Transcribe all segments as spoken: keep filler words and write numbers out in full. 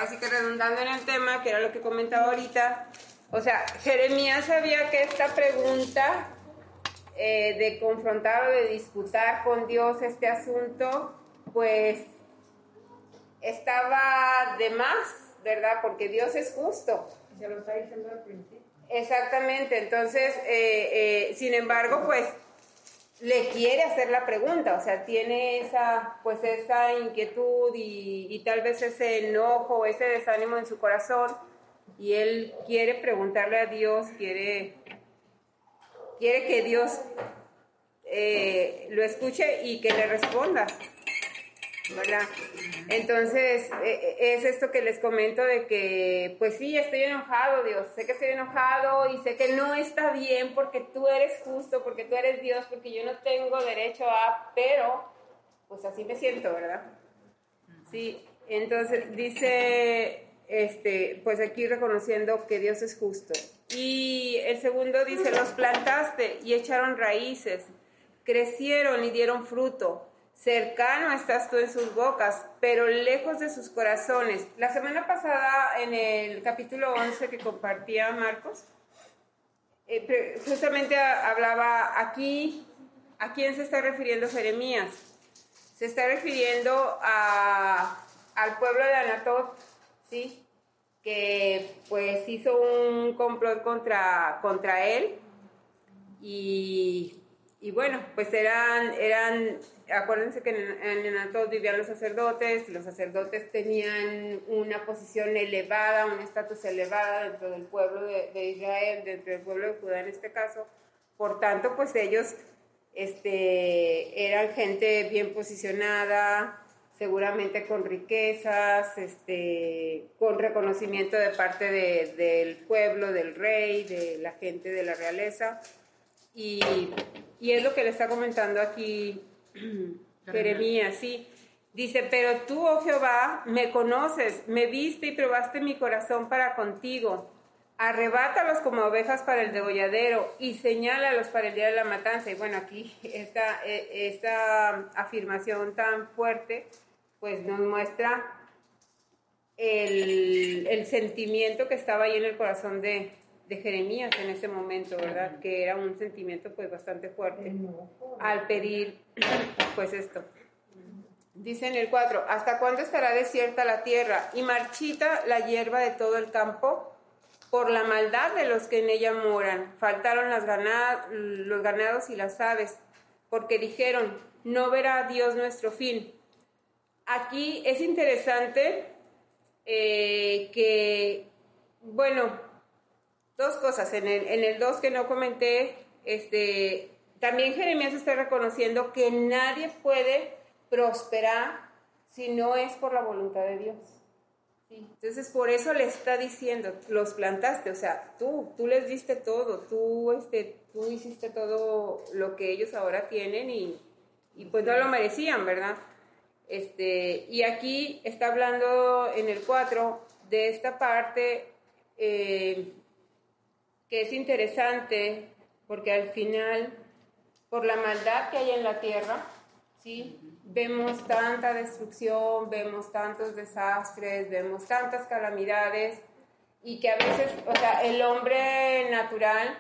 ahora sí que redundando en el tema, que era lo que comentaba ahorita, o sea, Jeremías sabía que esta pregunta eh, de confrontar o de disputar con Dios este asunto, pues estaba de más, ¿verdad? Porque Dios es justo. Se lo está diciendo al principio. Exactamente, entonces, eh, eh, sin embargo, pues le quiere hacer la pregunta, o sea, tiene esa, pues esa inquietud y, y tal vez ese enojo, ese desánimo en su corazón, y él quiere preguntarle a Dios, quiere, quiere que Dios eh, lo escuche y que le responda, ¿verdad? Entonces, eh, es esto que les comento de que, pues sí, estoy enojado, Dios, sé que estoy enojado y sé que no está bien porque tú eres justo, porque tú eres Dios, porque yo no tengo derecho a, pero, pues así me siento, ¿verdad? Sí, entonces dice, este, pues aquí reconociendo que Dios es justo. Y el segundo dice, los plantaste y echaron raíces, crecieron y dieron fruto. Cercano estás tú en sus bocas, pero lejos de sus corazones. La semana pasada, en el capítulo once que compartía Marcos, eh, justamente hablaba aquí, ¿a quién se está refiriendo Jeremías? Se está refiriendo a, al pueblo de Anatot, ¿sí? Que pues hizo un complot contra, contra él y... Y bueno, pues eran, eran, acuérdense que en, en Anatot vivían los sacerdotes, los sacerdotes tenían una posición elevada, un estatus elevado dentro del pueblo de, de Israel, dentro del pueblo de Judá en este caso. Por tanto, pues ellos este, eran gente bien posicionada, seguramente con riquezas, este, con reconocimiento de parte de, del pueblo, del rey, de la gente de la realeza. Y, y es lo que le está comentando aquí Jeremías, sí. Dice, pero tú, oh Jehová, me conoces, me viste y probaste mi corazón para contigo. Arrebátalos como ovejas para el degolladero y señálalos para el día de la matanza. Y bueno, aquí esta, esta afirmación tan fuerte, pues nos muestra el, el sentimiento que estaba ahí en el corazón de de Jeremías en ese momento, ¿verdad? Que era un sentimiento pues bastante fuerte al pedir pues esto. Dice en el cuatro, ¿hasta cuándo estará desierta la tierra y marchita la hierba de todo el campo? Por la maldad de los que en ella moran. Faltaron las ganad- los ganados y las aves, porque dijeron, no verá Dios nuestro fin. Aquí es interesante eh, que, bueno, dos cosas, en el, en el dos que no comenté, este, también Jeremías está reconociendo que nadie puede prosperar si no es por la voluntad de Dios. ¿Sí? Entonces por eso le está diciendo, los plantaste, o sea, tú, tú les diste todo, tú, este, tú hiciste todo lo que ellos ahora tienen y, y pues no lo merecían, ¿verdad? Este, y aquí está hablando en el cuatro de esta parte eh, que es interesante porque al final, por la maldad que hay en la tierra, ¿sí? Vemos tanta destrucción, vemos tantos desastres, vemos tantas calamidades y que a veces, o sea, el hombre natural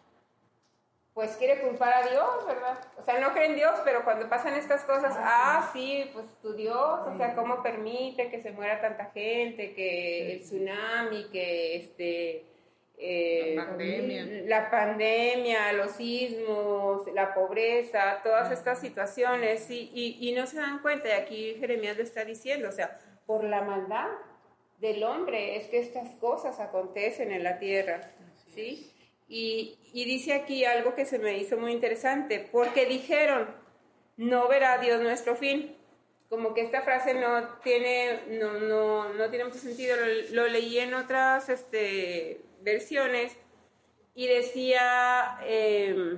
pues quiere culpar a Dios, ¿verdad? O sea, no cree en Dios, pero cuando pasan estas cosas, ah, sí, pues tu Dios, o sea, ¿cómo permite que se muera tanta gente, que el tsunami, que este... Eh, la pandemia. la pandemia, los sismos, la pobreza, todas estas situaciones y, y, y no se dan cuenta, y aquí Jeremías lo está diciendo, o sea, por la maldad del hombre es que estas cosas acontecen en la tierra, ¿sí? Y, y dice aquí algo que se me hizo muy interesante, porque dijeron, no verá Dios nuestro fin. Como que esta frase no tiene, no, no, no tiene mucho sentido, lo, lo leí en otras este, versiones y decía, eh,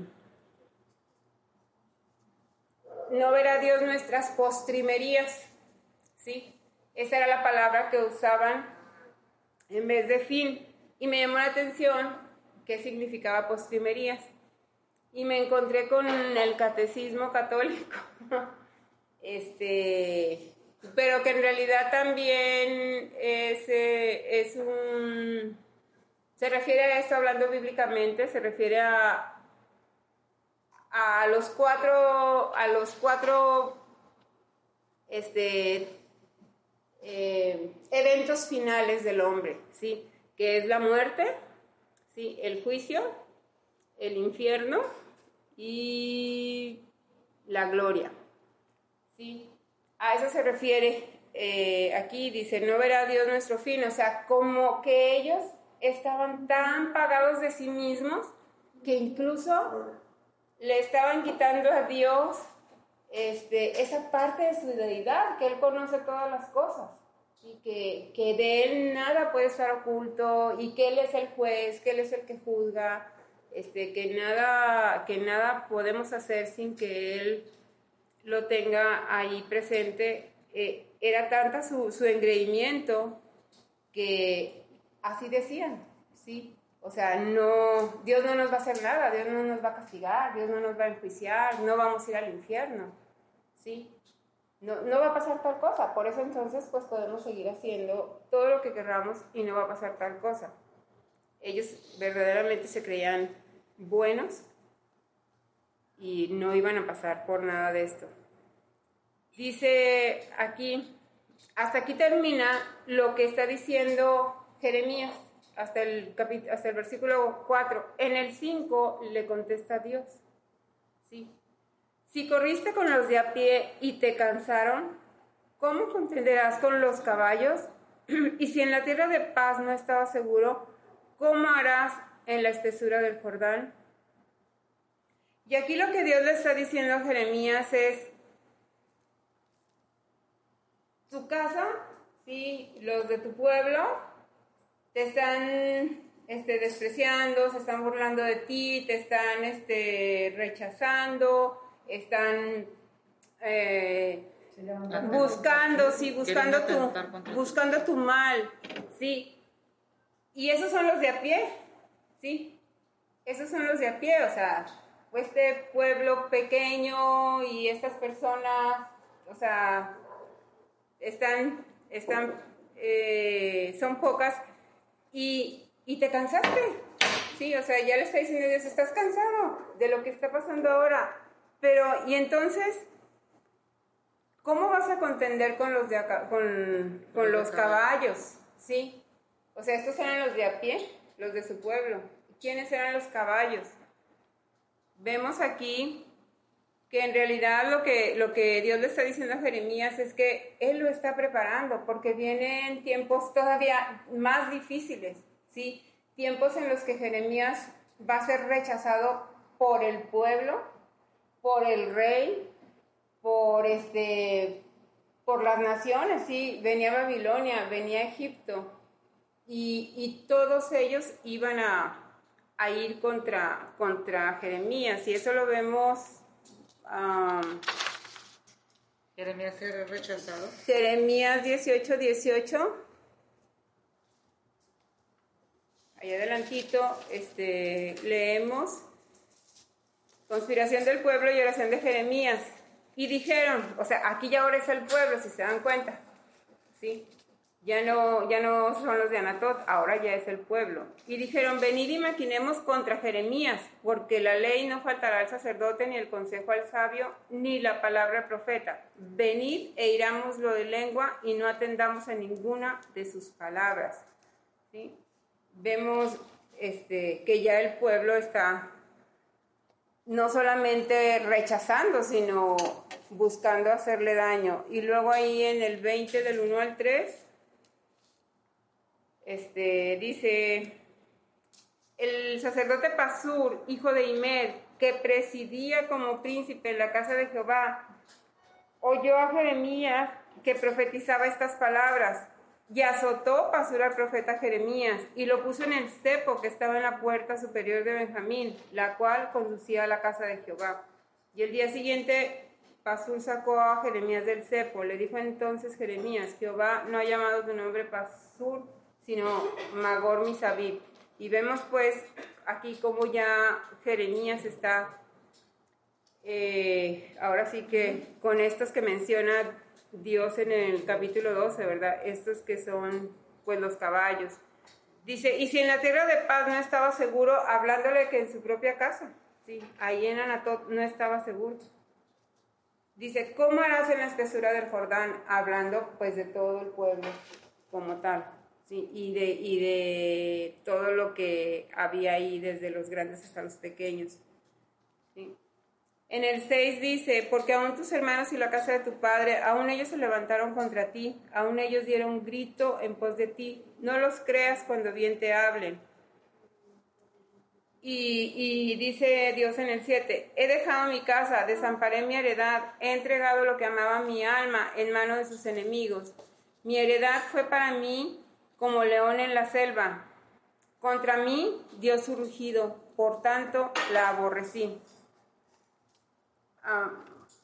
no verá Dios nuestras postrimerías, ¿sí? Esa era la palabra que usaban en vez de fin. Y me llamó la atención qué significaba postrimerías. Y me encontré con el catecismo católico. Este, pero que en realidad también es, eh, es un... Se refiere a esto hablando bíblicamente, se refiere a, a los cuatro, a los cuatro este, eh, eventos finales del hombre, ¿sí? Que es la muerte, ¿sí? El juicio, el infierno y la gloria, ¿sí? A eso se refiere eh, aquí, dice, no verá Dios nuestro fin, o sea, como que ellos estaban tan pagados de sí mismos que incluso le estaban quitando a Dios este, esa parte de su deidad, que Él conoce todas las cosas y que, que de Él nada puede estar oculto y que Él es el juez, que Él es el que juzga, este, que, nada, que nada podemos hacer sin que Él lo tenga ahí presente. Eh, era tanta su, su engreimiento que así decían, ¿sí? O sea, no, Dios no nos va a hacer nada, Dios no nos va a castigar, Dios no nos va a enjuiciar, no vamos a ir al infierno, ¿sí? No, no va a pasar tal cosa, por eso entonces pues podemos seguir haciendo todo lo que queramos y no va a pasar tal cosa. Ellos verdaderamente se creían buenos y no iban a pasar por nada de esto. Dice aquí, hasta aquí termina lo que está diciendo Jeremías, hasta el, capítulo, hasta el versículo cuatro. En el cinco le contesta Dios, ¿sí? Si corriste con los de a pie y te cansaron, ¿cómo contenderás con los caballos? Y si en la tierra de paz no estabas seguro, ¿cómo harás en la espesura del Jordán? Y aquí lo que Dios le está diciendo a Jeremías es, tu casa, ¿sí? Los de tu pueblo te están este, despreciando, se están burlando de ti, te están este, rechazando, están eh, buscando, sí, buscando tu, buscando tu mal, sí. Y esos son los de a pie, sí. Esos son los de a pie, o sea, este pueblo pequeño y estas personas, o sea, están, están, eh, son pocas. Y, y te cansaste, sí, o sea, ya le está diciendo Dios, estás cansado de lo que está pasando ahora, pero, y entonces, ¿cómo vas a contender con los, de acá, con, con los caballos? Sí, o sea, estos eran los de a pie, los de su pueblo. ¿Quiénes eran los caballos? Vemos aquí que en realidad lo que, lo que Dios le está diciendo a Jeremías es que Él lo está preparando, porque vienen tiempos todavía más difíciles, ¿sí? Tiempos en los que Jeremías va a ser rechazado por el pueblo, por el rey, por, este, por las naciones, ¿sí? Venía Babilonia, venía Egipto, y, y todos ellos iban a, a ir contra, contra Jeremías, y eso lo vemos... Um, Jeremías era rechazado. Jeremías dieciocho, dieciocho. Ahí adelantito este, leemos conspiración del pueblo y oración de Jeremías. Y dijeron, o sea, aquí ya ahora es el pueblo, si se dan cuenta, ¿sí? Ya no, ya no son los de Anatot, ahora ya es el pueblo. Y dijeron, venid y maquinemos contra Jeremías, porque la ley no faltará al sacerdote, ni el consejo al sabio, ni la palabra al profeta. Venid e irámoslo de lengua y no atendamos a ninguna de sus palabras. ¿Sí? Vemos este, que ya el pueblo está no solamente rechazando, sino buscando hacerle daño. Y luego ahí en el veinte del uno al tres... Este, dice, el sacerdote Pasur, hijo de Imer, que presidía como príncipe en la casa de Jehová, oyó a Jeremías que profetizaba estas palabras, y azotó Pasur al profeta Jeremías, y lo puso en el cepo que estaba en la puerta superior de Benjamín, la cual conducía a la casa de Jehová. Y el día siguiente Pasur sacó a Jeremías del cepo. Le dijo entonces Jeremías, Jehová no ha llamado tu nombre Pasur, sino Magor Misabib. Y vemos pues aquí como ya Jeremías está, eh, ahora sí que con estos que menciona Dios en el capítulo doce, ¿verdad? Estos que son, pues, los caballos. Dice, y si en la tierra de paz no estaba seguro, hablándole que en su propia casa, sí, ahí en Anatot no estaba seguro. Dice, ¿cómo harás en la espesura del Jordán? Hablando, pues, de todo el pueblo como tal, sí, y de, y de todo lo que había ahí, desde los grandes hasta los pequeños, sí. En el seis dice, porque aún tus hermanos y la casa de tu padre, aún ellos se levantaron contra ti, aún ellos dieron un grito en pos de ti, no los creas cuando bien te hablen. Y, y dice Dios en el siete, he dejado mi casa, desamparé mi heredad, he entregado lo que amaba mi alma en mano de sus enemigos. Mi heredad fue para mí como león en la selva. Contra mí dio su rugido, por tanto la aborrecí. Ah,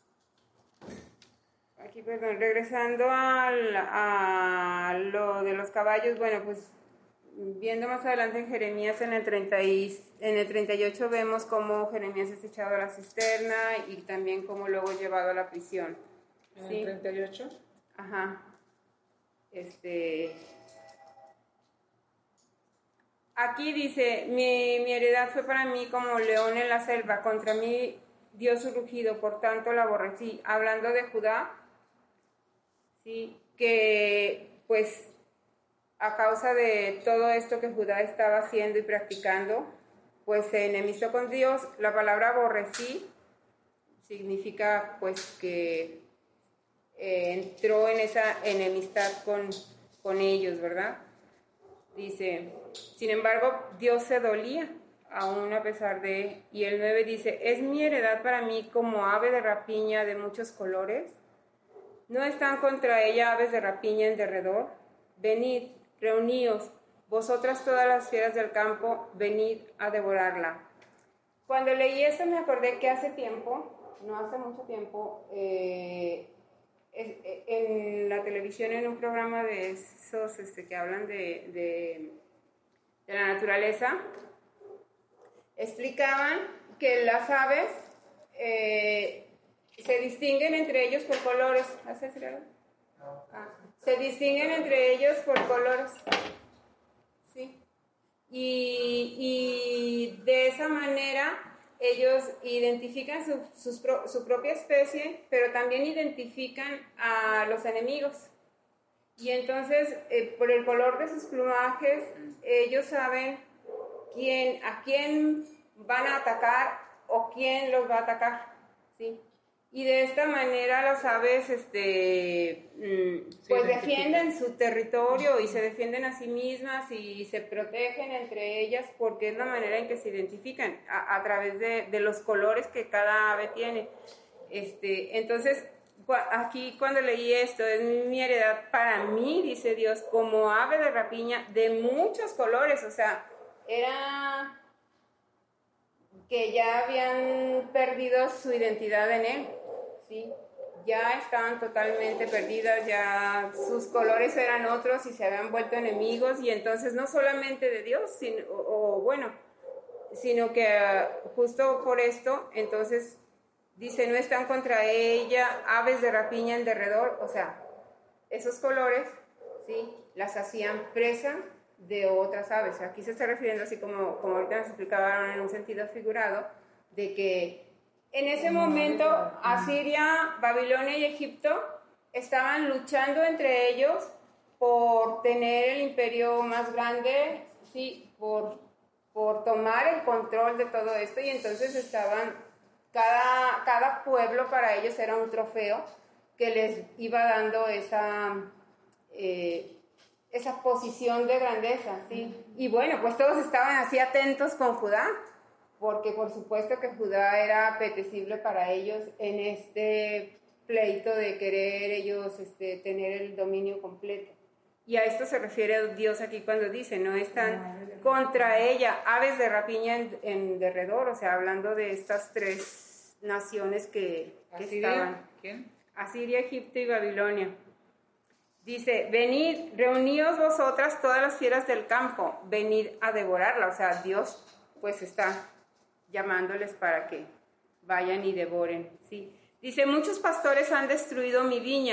aquí, perdón, regresando al, a lo de los caballos, bueno, pues viendo más adelante en Jeremías en el, treinta y, en el treinta y ocho vemos cómo Jeremías es echado a la cisterna y también cómo luego es llevado a la prisión. ¿En ¿Sí? el treinta y ocho? Ajá. Este... Aquí dice, mi, mi heredad fue para mí como león en la selva, contra mí dio su rugido, por tanto la aborrecí. Hablando de Judá, sí, que pues a causa de todo esto que Judá estaba haciendo y practicando, pues se enemistó con Dios. La palabra aborrecí significa pues que eh, entró en esa enemistad con, con ellos, ¿verdad? Dice, sin embargo, Dios se dolía, aún a pesar de... Y el nueve dice, ¿es mi heredad para mí como ave de rapiña de muchos colores? ¿No están contra ella aves de rapiña en derredor? Venid, reuníos, vosotras todas las fieras del campo, venid a devorarla. Cuando leí esto me acordé que hace tiempo, no hace mucho tiempo, eh, en la televisión, en un programa de esos este, que hablan de, de, de la naturaleza, explicaban que las aves eh, se distinguen entre ellos por colores. ¿Haces algo? Ah, se distinguen entre ellos por colores. Sí. Y, y de esa manera ellos identifican su, sus pro, su propia especie, pero también identifican a los enemigos. Y entonces, eh, por el color de sus plumajes, ellos saben quién, a quién van a atacar o quién los va a atacar, ¿sí? Y de esta manera las aves este, pues defienden su territorio y se defienden a sí mismas y se protegen entre ellas porque es la manera en que se identifican a, a través de, de los colores que cada ave tiene. Este, entonces, aquí cuando leí esto, es mi heredad para mí, dice Dios, como ave de rapiña de muchos colores, o sea, era que ya habían perdido su identidad en él. ¿Sí? Ya estaban totalmente perdidas, ya sus colores eran otros y se habían vuelto enemigos, y entonces no solamente de Dios, sino, o, o bueno, sino que uh, justo por esto, entonces dice, no están contra ella aves de rapiña en derredor, o sea, esos colores, ¿sí? Las hacían presa de otras aves. Aquí se está refiriendo así como, como ahorita nos explicaban en un sentido figurado, de que en ese momento, Asiria, Babilonia y Egipto estaban luchando entre ellos por tener el imperio más grande, sí, por, por tomar el control de todo esto, y entonces estaban, cada, cada pueblo para ellos era un trofeo que les iba dando esa, eh, esa posición de grandeza, sí. Y bueno, pues todos estaban así atentos con Judá, porque por supuesto que Judá era apetecible para ellos en este pleito de querer ellos este, tener el dominio completo. Y a esto se refiere Dios aquí cuando dice, no están contra ella aves de rapiña en, en derredor, o sea, hablando de estas tres naciones que, que ¿Asiria? estaban. ¿Quién? Asiria, Egipto y Babilonia. Dice, venid, reuníos vosotras todas las fieras del campo, venid a devorarla, o sea, Dios pues está llamándoles para que vayan y devoren, ¿sí? Dice, muchos pastores han destruido mi viña,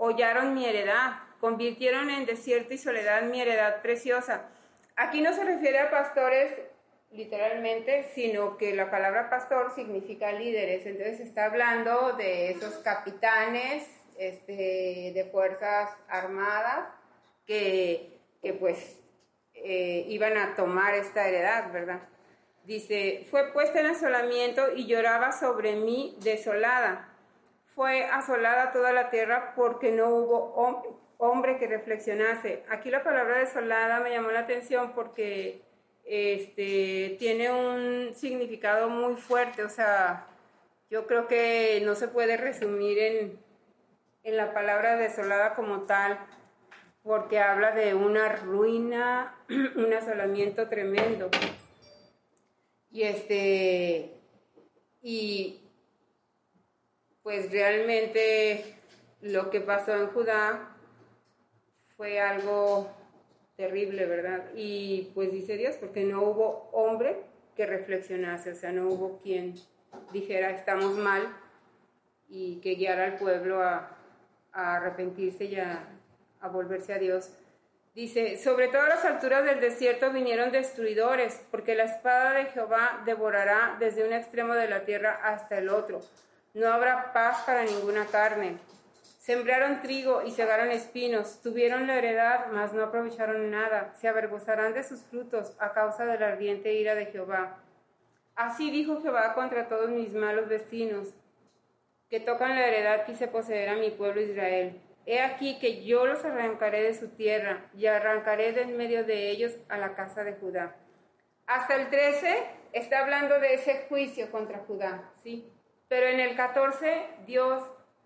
hollaron mi heredad, convirtieron en desierto y soledad mi heredad preciosa. Aquí no se refiere a pastores literalmente, sino que la palabra pastor significa líderes. Entonces está hablando de esos capitanes este, de fuerzas armadas que, que pues eh, iban a tomar esta heredad, ¿verdad? Dice, fue puesta en asolamiento y lloraba sobre mí desolada. Fue asolada toda la tierra porque no hubo hombre, hombre que reflexionase. Aquí la palabra desolada me llamó la atención porque este, tiene un significado muy fuerte. O sea, yo creo que no se puede resumir en, en la palabra desolada como tal, porque habla de una ruina, un asolamiento tremendo. Y este, y pues realmente lo que pasó en Judá fue algo terrible, ¿verdad? Y pues dice Dios, porque no hubo hombre que reflexionase, o sea, no hubo quien dijera estamos mal y que guiara al pueblo a, a arrepentirse y a, a volverse a Dios. Dice, sobre todas las alturas del desierto vinieron destruidores, porque la espada de Jehová devorará desde un extremo de la tierra hasta el otro. No habrá paz para ninguna carne. Sembraron trigo y segaron espinos, tuvieron la heredad, mas no aprovecharon nada. Se avergonzarán de sus frutos a causa de la ardiente ira de Jehová. Así dijo Jehová contra todos mis malos vecinos, que tocan la heredad quise poseer a mi pueblo Israel. He aquí que yo los arrancaré de su tierra y arrancaré de en medio de ellos a la casa de Judá. Hasta el trece está hablando de ese juicio contra Judá, ¿sí? Pero en el catorce Dios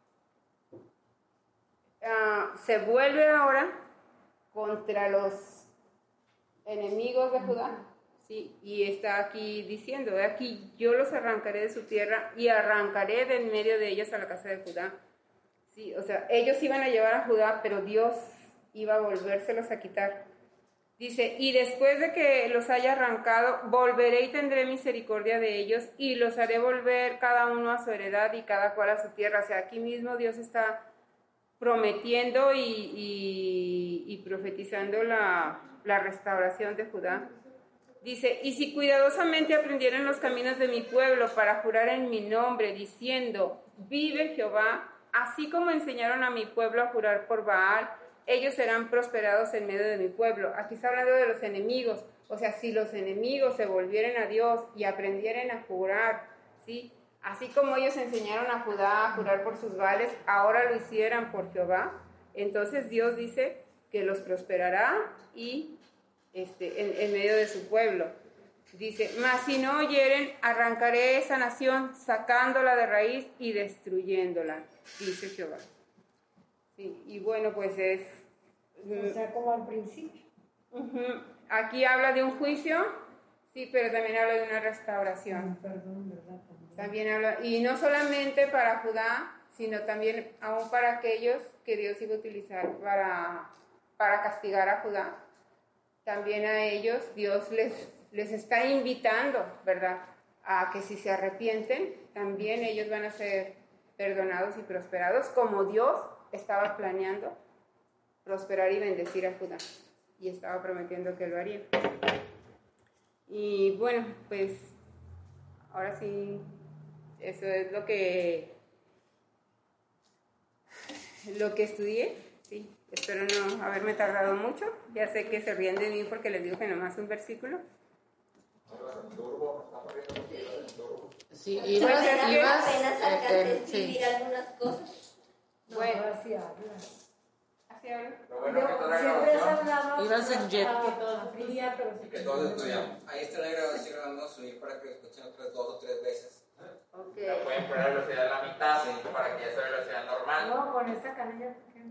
uh, se vuelve ahora contra los enemigos de Judá, ¿sí? Y está aquí diciendo, he aquí yo los arrancaré de su tierra y arrancaré de en medio de ellos a la casa de Judá. Sí, o sea, ellos iban a llevar a Judá, pero Dios iba a volvérselos a quitar. Dice, y después de que los haya arrancado, volveré y tendré misericordia de ellos y los haré volver cada uno a su heredad y cada cual a su tierra. O sea, aquí mismo Dios está prometiendo y, y, y profetizando la, la restauración de Judá. Dice, y si cuidadosamente aprendieran los caminos de mi pueblo para jurar en mi nombre, diciendo, vive Jehová, así como enseñaron a mi pueblo a jurar por Baal, ellos serán prosperados en medio de mi pueblo. Aquí está hablando de los enemigos. O sea, si los enemigos se volvieran a Dios y aprendieran a jurar, ¿sí? Así como ellos enseñaron a Judá a jurar por sus Baales, ahora lo hicieran por Jehová. Entonces Dios dice que los prosperará y este, en, en medio de su pueblo. Dice, mas si no oyeren, arrancaré esa nación, sacándola de raíz y destruyéndola, dice Jehová. Sí, y bueno, pues es... O sea, como al principio. Uh-huh. Aquí habla de un juicio, sí, pero también habla de una restauración. Perdón, ¿verdad? También. También habla, y no solamente para Judá, sino también aún para aquellos que Dios iba a utilizar para, para castigar a Judá. También a ellos Dios les, les está invitando, ¿verdad?, a que si se arrepienten, también ellos van a ser perdonados y prosperados, como Dios estaba planeando prosperar y bendecir a Judá, y estaba prometiendo que lo haría. Y bueno, pues ahora sí, eso es lo que lo que estudié, sí. Espero no haberme tardado mucho. Ya sé que se ríen de mí porque les digo que nomás un versículo. Sí, Pues ibas, es que ibas, apenas alcancé a este, escribir sí. algunas cosas. No, Bueno. así hablas. Así hablo. Lo bueno que está la Siempre has grabación hablado Ibas en jet. a- que todos estudian, pero y sí que todos estudiamos. Ahí está la grabación, la vamos a subir para que lo escuchen otras dos o tres veces. Ok. La pueden poner a velocidad a la mitad para que ya sea velocidad normal. No, con esta canilla, ¿por qué?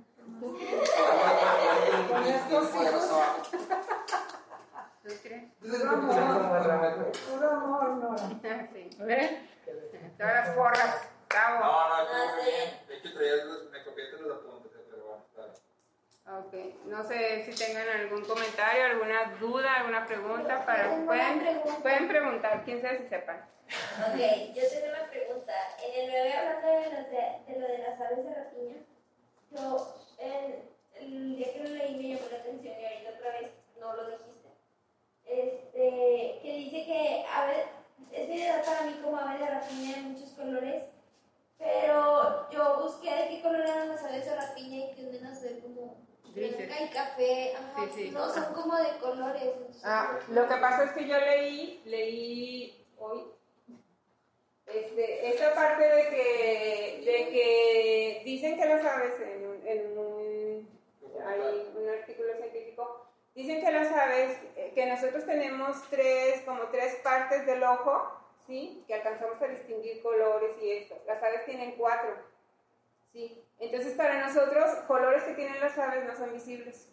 Con estos hijos. ¿Tú crees? Puro amor, puro amor, Nora. Sí. A ver. Todas las porras. Bravo. No, no, estuvo muy bien. De hecho, traía los, me copiaste los apuntes, pero bueno, está bien. Ok. No sé si tengan algún comentario, alguna duda, alguna pregunta. Para, Tengo una pueden, pregunta. pueden preguntar, quién sabe si sepan. Ok, yo tengo una pregunta. En el nueve hablando de, los de, de lo de las aves de rapiña, Yo, el, el día que lo leí me llamó la atención y ahorita otra vez no lo dijiste. Este, que dice que ave, es idea para mí como ave de rapiña de muchos colores, pero yo busqué de qué color eran las aves de rapiña y tienden a ser como blanca y café, ajá, Sí, sí. no son como de colores. Entonces, Ah, lo que pasa es que yo leí, leí hoy, este, esta parte de que, de que dicen que las aves, en, en un, hay un artículo científico, dicen que las aves, eh, que nosotros tenemos tres, como tres partes del ojo, ¿sí? Que alcanzamos a distinguir colores y esto. Las aves tienen cuatro, ¿sí? Entonces para nosotros, colores que tienen las aves no son visibles.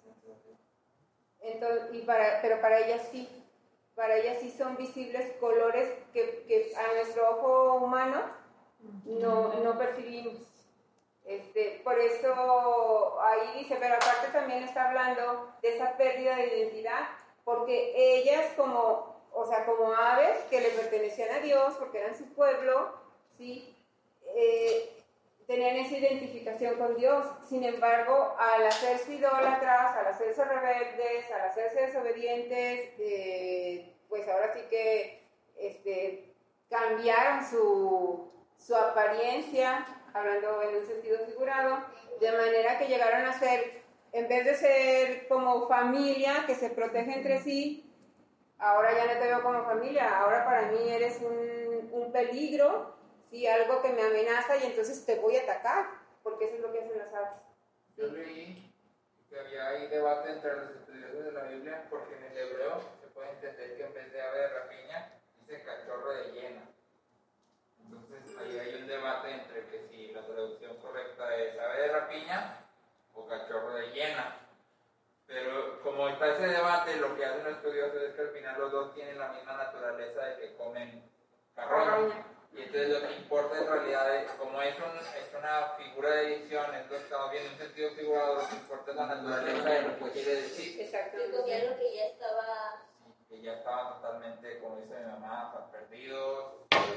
Entonces, y para, pero para ellas sí, para ellas sí son visibles colores que, que a nuestro ojo humano no, no percibimos. Este, por eso ahí dice, pero aparte también está hablando de esa pérdida de identidad, porque ellas como, o sea, como aves que le pertenecían a Dios, porque eran su pueblo, ¿sí? Eh, tenían esa identificación con Dios. Sin embargo, al hacerse idólatras, al hacerse rebeldes, al hacerse desobedientes, eh, pues ahora sí que este, cambiaron su, su apariencia, hablando en un sentido figurado, de manera que llegaron a ser, en vez de ser como familia que se protege entre sí, ahora ya no te veo como familia, ahora para mí eres un, un peligro, ¿sí? Algo que me amenaza y entonces te voy a atacar, porque eso es lo que hacen las aves. Yo leí que había ahí debate entre los estudiosos de la Biblia, porque en el hebreo se puede entender que en vez de ave de rapiña, dice cachorro de hiena. Entonces ahí hay un debate entre que si la traducción correcta es ave de rapiña o cachorro de hiena. Pero como está ese debate, lo que hacen los estudiosos es que al final los dos tienen la misma naturaleza de que comen carroña. Y entonces lo que importa en realidad es, como es, un, es una figura de edición, es lo que estamos viendo en sentido figurado, lo que importa es la naturaleza de lo que quiere decir. que comían lo que ya estaba... Sí, que ya estaban totalmente, como dice mi mamá, perdidos.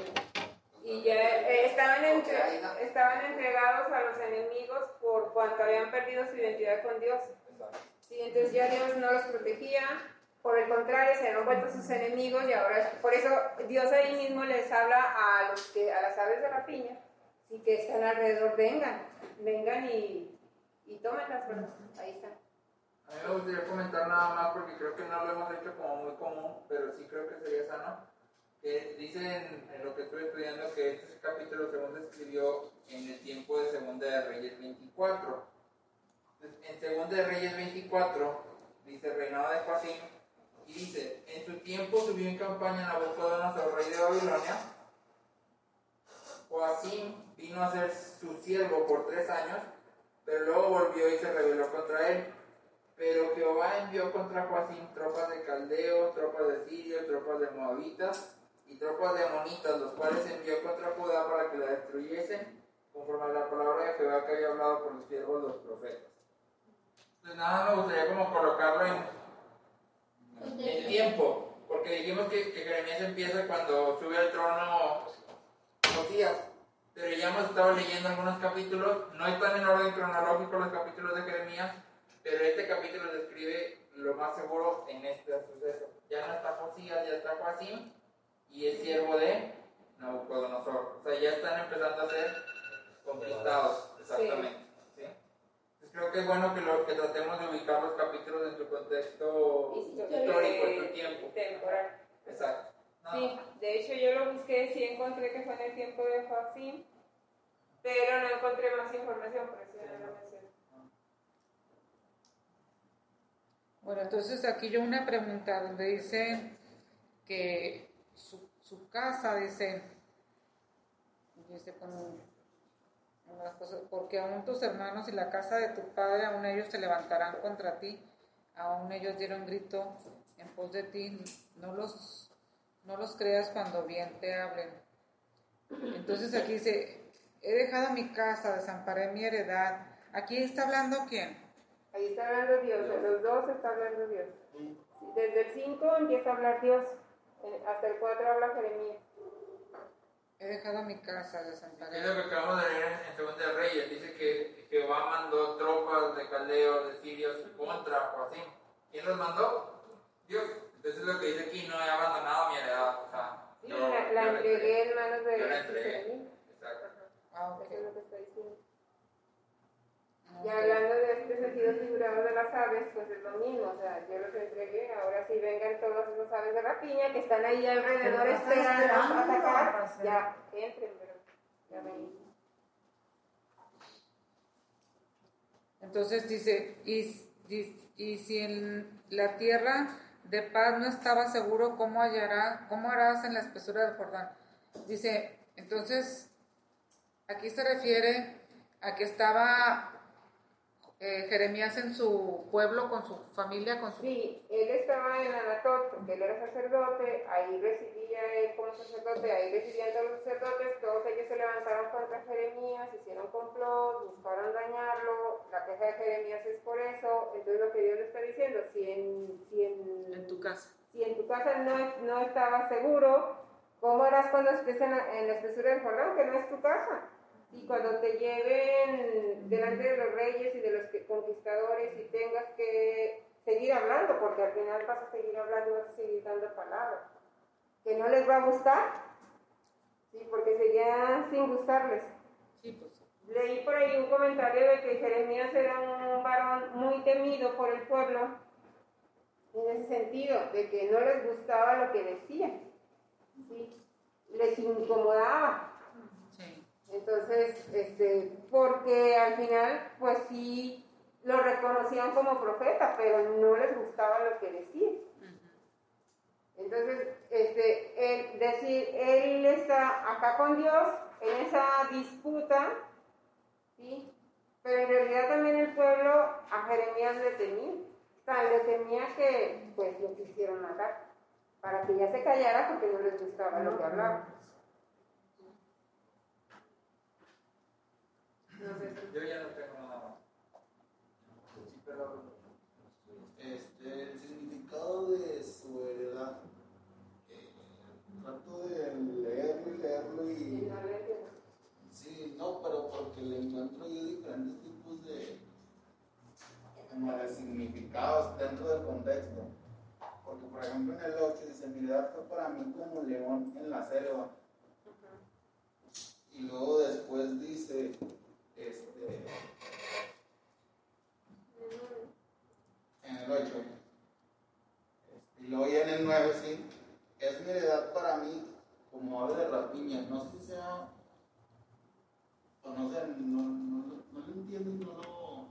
Y ya eh, estaban, entre, estaban entregados a los enemigos por cuanto habían perdido su identidad con Dios. Sí, entonces ya Dios no los protegía, por el contrario, se han vuelto sus enemigos y ahora, por eso Dios ahí mismo les habla a, los que, a las aves de rapiña, sí, que están alrededor, vengan, vengan y, y tómenlas, ¿verdad? Ahí están. A mí me gustaría comentar nada más porque creo que no lo hemos hecho como muy común, pero sí creo que sería sano. Que dice en, en lo que estoy estudiando que este capítulo según se escribió en el tiempo de Segunda de Reyes veinticuatro. Entonces, en Segunda de Reyes veinticuatro dice reinado de Joacim y dice, en su tiempo subió en campaña Nabucodonosor, rey de Babilonia. Joacim vino a ser su siervo por tres años, pero luego volvió y se rebeló contra él. Pero Jehová envió contra Joacim tropas de caldeos, tropas de sirios, tropas de moabitas y tropas de amonitas, los cuales envió contra Judá para que la destruyesen, conforme a la palabra de Jehová que había hablado por los siervos de los profetas. Entonces nada, me gustaría como colocarlo en, en tiempo, porque dijimos que, que Jeremías empieza cuando sube al trono Josías, pero ya hemos estado leyendo algunos capítulos, no están en orden cronológico los capítulos de Jeremías, pero este capítulo describe lo más seguro en este suceso. Ya no está Josías, ya está Joacim y es siervo de Nabucodonosor. O sea, ya están empezando a ser conquistados, exactamente. ¿Sí? ¿Sí? Entonces creo que es bueno que, lo, que tratemos de ubicar los capítulos en su contexto histórico, histórico en su tiempo. Temporal. Exacto. No. Sí, de hecho yo lo busqué, sí encontré que fue en el tiempo de Joacim, pero no encontré más información, por eso ya no lo mencioné. Bueno, entonces aquí yo una pregunta donde dice que su, su casa, dice, dice con unas cosas, porque aún tus hermanos y la casa de tu padre, aún ellos se levantarán contra ti, aún ellos dieron grito en pos de ti, no los, no los creas cuando bien te hablen. Entonces aquí dice, he dejado mi casa, desamparé mi heredad. ¿Aquí está hablando quién? Ahí está hablando Dios, de los dos está hablando Dios. Desde el cinco empieza a hablar Dios, hasta el cuatro habla Jeremías. He dejado mi casa, Es desamparada. lo que acabamos de leer en Segunda de Reyes. Dice que Jehová mandó tropas de caldeos, de sirios contra Joacim. ¿Quién los mandó? Dios. Entonces lo que dice aquí, no he abandonado mi heredad. O sea, Sí, yo, la, la yo entregué en manos de Yo la de entregué. Jeremías. Exacto. Ah, ok. Eso es lo que está diciendo. Y Ok. hablando de este sentido figurado de las aves, pues es lo mismo, o sea, yo los entregué, ahora sí vengan todas esas aves de rapiña que están ahí alrededor Pero están esperando esperando a atacar, para hacer- ya, entren, pero ya ven. Entonces dice, y, y, y si en la tierra de paz no estaba seguro, ¿cómo hallará, cómo harás en la espesura del Jordán? Dice, entonces, aquí se refiere a que estaba eh, Jeremías en su pueblo, con su familia, con su... Sí, él estaba en Anatot, porque él era sacerdote, ahí residía él como sacerdote, ahí residían todos los sacerdotes, todos ellos se levantaron contra Jeremías, hicieron complot, buscaron dañarlo, la queja de Jeremías es por eso, entonces lo que Dios le está diciendo, si en, si en, En tu casa. si en tu casa no, no estabas seguro, ¿cómo harás cuando estés en la, en la espesura del Jordán, que no es tu casa? Y cuando te lleven delante de los reyes y de los que, conquistadores y tengas que seguir hablando, porque al final vas a seguir hablando y vas a seguir dando palabras, que no les va a gustar, ¿sí? Porque seguían sin gustarles. Sí, pues. Leí por ahí un comentario de que Jeremías era un varón muy temido por el pueblo, en ese sentido, de que no les gustaba lo que decía, ¿sí? Les incomodaba. Sí. Entonces, este, porque al final, pues sí, lo reconocían como profeta, pero no les gustaba lo que decía. Entonces, este, él, decir, él está acá con Dios en esa disputa, ¿sí? Pero en realidad también el pueblo a Jeremías le temía. O sea, le temía que, pues, lo quisieron matar, para que ya se callara porque no les gustaba lo que hablaba. No sé si- Yo ya no tengo nada más. Sí, pero Este, el significado de su heredad. Eh, trato de leerlo y leerlo y. Sí, no le entiendo. Sí, no, pero porque le encuentro yo diferentes tipos de. como de significados dentro del contexto. Porque, por ejemplo, en el ocho dice: mi heredad fue para mí como león en la selva. Y luego después dice. Este. En el ocho. Y luego ya en el nueve, sí. Es mi heredad para mí como ave de rapiña. No sé si sea. O no sé, no, no, no, no lo entiendo y no lo.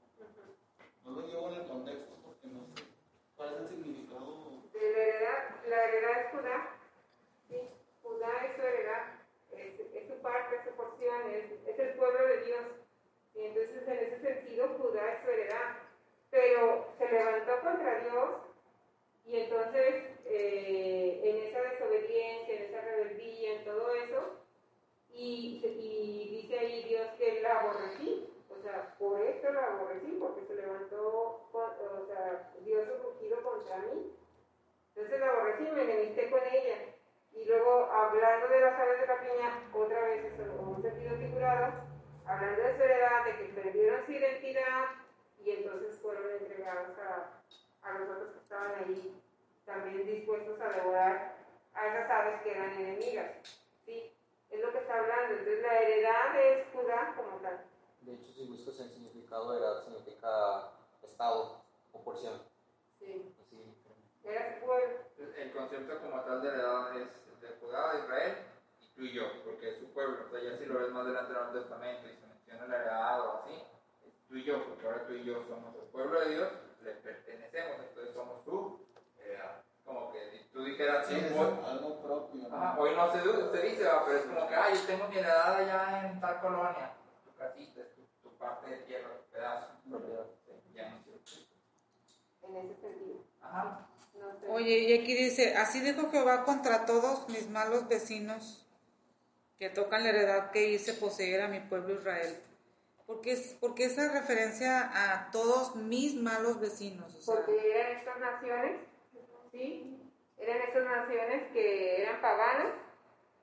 No lo llevo en el contexto porque no sé cuál es el significado. De la heredad, la heredad es Judá, ¿sí? Judá es su heredad, es, es su parte, es su porción, es, es el pueblo de Dios. Y entonces en ese sentido Judá es su heredad. Pero se levantó contra Dios y entonces eh, en esa desobediencia, en esa rebeldía, en todo eso, y, y dice ahí Dios que la aborrecí. O sea, por esto la aborrecí, porque se levantó, con, o sea, dio su rugido contra mí. Entonces la aborrecí, me enemisté con ella. Y luego, hablando de las aves de rapiña, otra vez es un sentido figurado, hablando de su heredad, de que perdieron su identidad y entonces fueron entregados a, a los otros que estaban ahí, también dispuestos a devorar a esas aves que eran enemigas. ¿Sí? Es lo que está hablando. Entonces la heredad es Judá como tal. De hecho, si buscas el significado de heredad, significa estado o porción. Sí. Así, Era su pueblo. el concepto como tal de heredad es de Judá, de Israel y tú y yo, porque es su pueblo. O sea, ya si lo ves más delante del Nuevo Testamento y se menciona la heredad o así, es tú y yo, porque ahora tú y yo somos el pueblo de Dios, le pertenecemos, entonces somos su heredad. Como que tú dijeras, Sí, sí, es hoy, algo propio. ajá, hoy no se, se dice, ¿va? Pero es como que, ay, yo tengo mi heredad allá en tal colonia, tu casita, es tu, tu parte de tierra, tu pedazo, propiedad, sí, ya no sé. En ese sentido. Ajá. No sé. Oye, y aquí dice, así dijo Jehová contra todos mis malos vecinos que tocan la heredad que hice poseer a mi pueblo Israel. ¿Por qué, es, por qué esa referencia a todos mis malos vecinos? O sea, Porque eran estas naciones, ¿sí? Eran estas naciones que eran paganas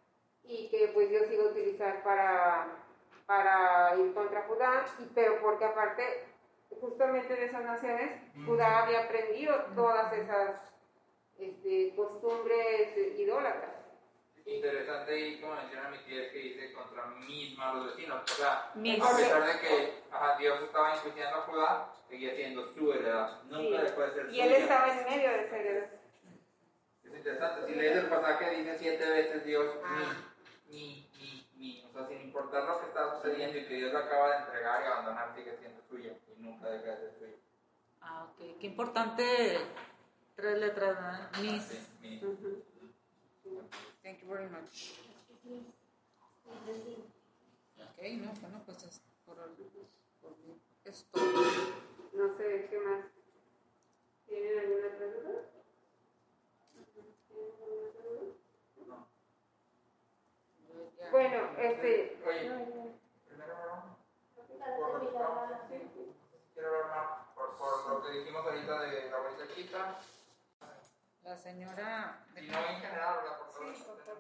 y que pues Dios iba a utilizar para, para ir contra Judá, y, pero porque aparte justamente de esas naciones Judá había aprendido todas esas este, costumbres idólatras. Interesante, y como menciona mi tía, es que dice contra mis malos vecinos. O sea, Mis. a pesar de que ajá, Dios estaba enjuiciando a Judá, seguía siendo su heredad. Nunca Sí. dejó de ser Y suya. él estaba en medio de esa heredad. Es interesante. Si lees el pasaje, dice siete veces Dios, mi, mi, mi, mi. O sea, sin importar lo que está sucediendo y que Dios lo acaba de entregar y abandonar, sigue siendo suya y nunca deja de ser suya. Ah, ok. Qué importante. Tres letras, ¿verdad? Mis. Sí, mi. Ujú. Thank you very much. Ok, no, bueno, pues es por, por mí. Esto. No sé, ¿qué más? ¿Tienen alguna otra duda? ¿Tienen alguna otra duda? Yo ya- Bueno, este... Oye, no, no. primero, ¿no? Para Por lo que terminar estamos, la- sí, quiero hablar más por, por lo que dijimos ahorita de la bolsa chica, La señora. y no en general, ¿verdad? Por todo Sí, el- por favor.